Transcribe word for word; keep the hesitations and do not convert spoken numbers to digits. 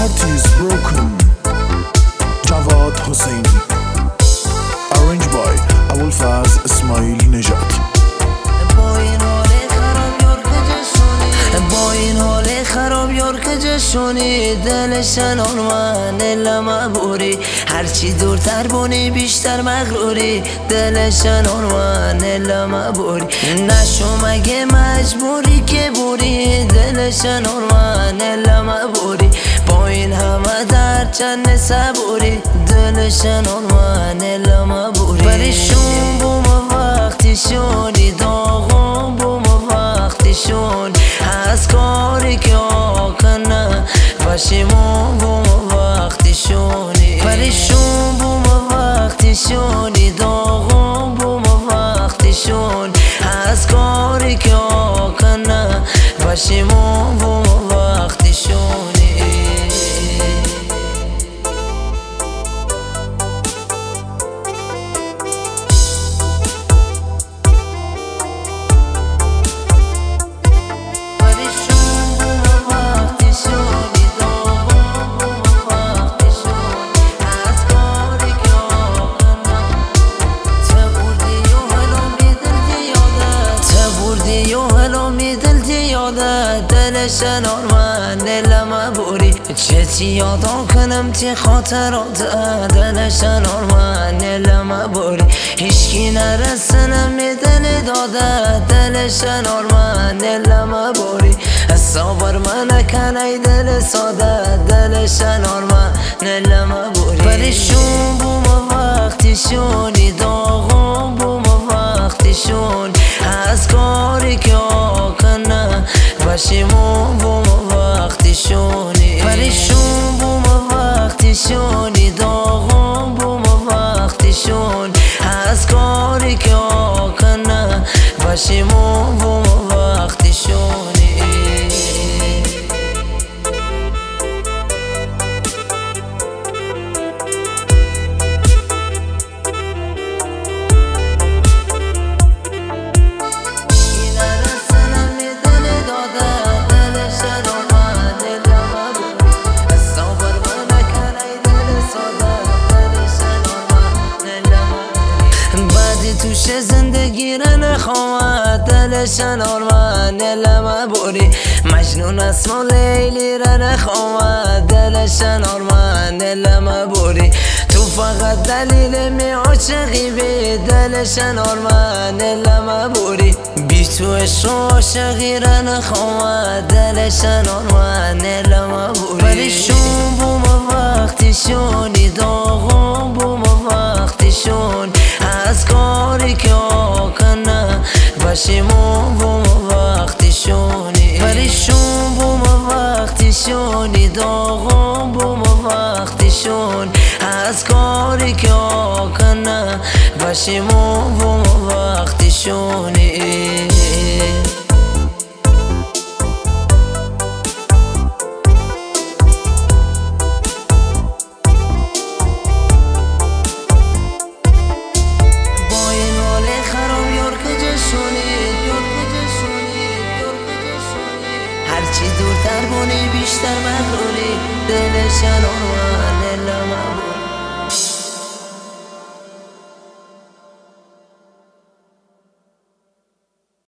heart is broken. جواد حسینی. Arranged by ابوالفضل اسماعیل نژاد. با این حال خراب یار کجشونی با این حال خراب یار کجشونی دلشن آرمان لما بوری هرچی دورتر بونی بیشتر مغروری دلشن آرمان لما بوری نشو مگه مجبوری که بوری دلشن آرمان لما بوری با این همه در چند صبوری دلشن آرمان لما بوری بریشون بوم وقتی شونی داغم بوم وقتی شون از کاری که آکنه پشیمون بوم وقتی شونی پریشون بوم وقتی شونی داغم بوم وقتی شون از کاری که آکنه پشیمون بوم وقتی شونی دلشن آرمان لما بوری چه چی یادم کنم تی خاطرات دلشن آرمان لما بوری هیچکی نرسنم می دل داده دلشن آرمان لما بوری صبر من کنی دل ساده دلشن آرمان لما بوری پریشون بوم وقتی شونی داغم بوم وقتی شون از کاری که آکنه پشیمون بوم وقتی شونی پریشون بوم وقتی شونی داغم بوم وقتی شون از کاری که آکنه پشیمون بوم وقتی شونی توش زندگی را نخواهد دلشن آرمان لما بوری مجنون اسم و لیلی را نخواهد دلشن آرمان لما بوری تو فقط دلیل می عاشقی بی دلشن آرمان لما بوری بی تو عشق و عاشقی را نخواهد دلشن آرمان لما بوری پریشون بوم وقتی شونی داغم بوم وقتی شون از کاری که آکنه پشیمون بوم وقتی شونی پریشون بوم وقتی شونی داغم بوم وقتی شون از کاری که آکنه پشیمون بوم وقتی شونی هرچی دورتر بونی بیشتر مغروری دلشن آرمان